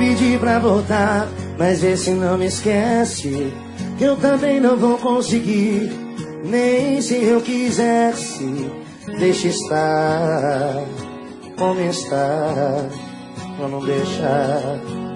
pedir pra voltar, mas vê se não me esquece, que eu também não vou conseguir, nem se eu quisesse. Deixa estar como está, pra não deixar.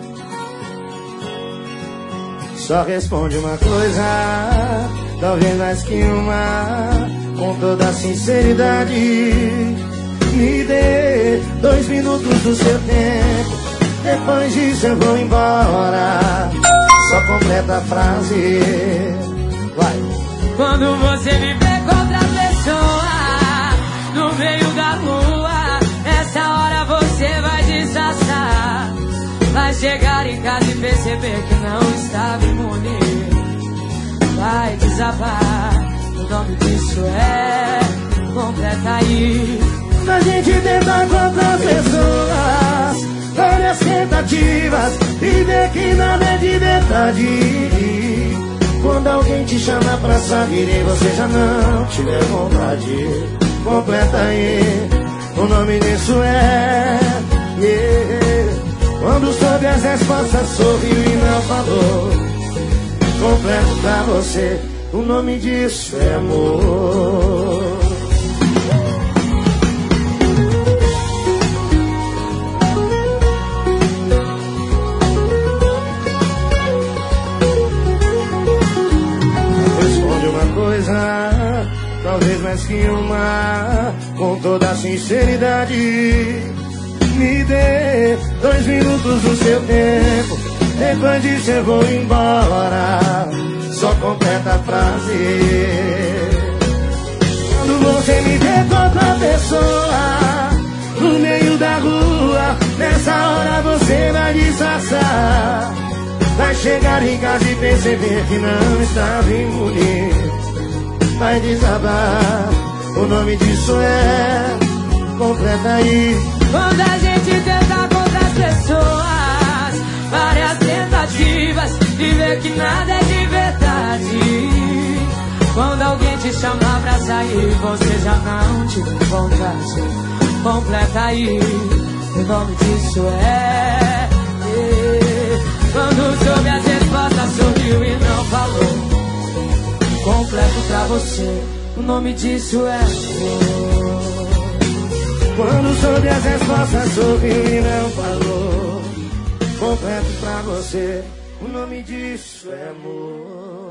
Só responde uma coisa, talvez mais que uma, com toda sinceridade. Me dê 2 minutos do seu tempo, depois disso eu vou embora. Só completa a frase. Vai. Quando você me vê com outra pessoa no meio da rua, nessa hora você vai disfarçar. Vai chegar em casa e perceber que não estava imune. Vai desabar, o nome disso é completa aí. A gente tenta com outras pessoas, várias tentativas, e vê que nada é de verdade. Quando alguém te chama pra sair e você já não tiver vontade, completa aí, o nome disso é Quando soube as respostas, sorriu e não falou. Completo pra você, o nome disso é amor. Talvez mais que uma, com toda sinceridade. Me dê 2 minutos do seu tempo, depois disso eu vou embora. Só completa a frase. Quando você me vê com outra pessoa no meio da rua, nessa hora você vai disfarçar. Vai chegar em casa e perceber que não estava imune. Vai desabar, o nome disso é completa aí. Quando a gente tenta com outras pessoas, várias tentativas, e vê que nada é de verdade. Quando alguém te chamar pra sair, você já não tiver vontade, completa aí, o nome disso é Quando soube as respostas, sorriu e não falou. Completo pra você, o nome disso é amor. Quando soube as respostas, sorriu e não falou. Completo pra você, o nome disso é amor.